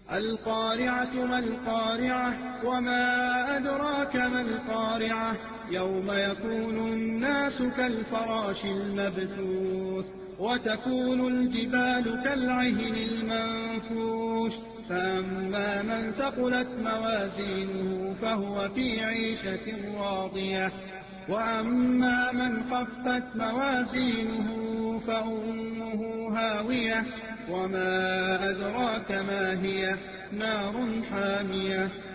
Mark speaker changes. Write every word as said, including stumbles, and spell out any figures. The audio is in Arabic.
Speaker 1: القارعة ما القارعة وما أدراك ما القارعة يوم يكون الناس كالفراش المبثوث وتكون الجبال كالعهن المنفوش فأما من ثقلت موازينه فهو في عيشة راضية وأما من خفت موازينه فأمه هاوية وما أدراك ما هي نار حامية